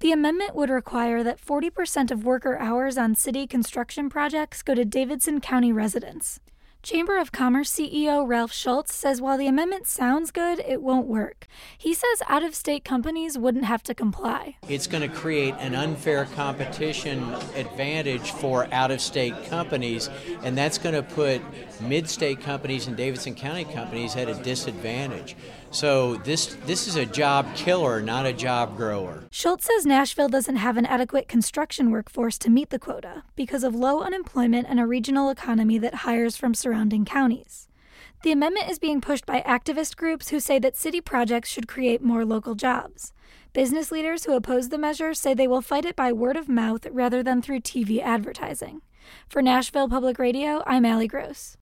The amendment would require that 40% of worker hours on city construction projects go to Davidson County residents. Chamber of Commerce CEO Ralph Schultz says while the amendment sounds good, it won't work. He says out-of-state companies wouldn't have to comply. It's going to create an unfair competition advantage for out-of-state companies, and that's going to put mid-state companies and Davidson County companies at a disadvantage. So this is a job killer, not a job grower. Schultz says Nashville doesn't have an adequate construction workforce to meet the quota because of low unemployment and a regional economy that hires from surrounding counties. The amendment is being pushed by activist groups who say that city projects should create more local jobs. Business leaders who oppose the measure say they will fight it by word of mouth rather than through TV advertising. For Nashville Public Radio, I'm Allie Gross.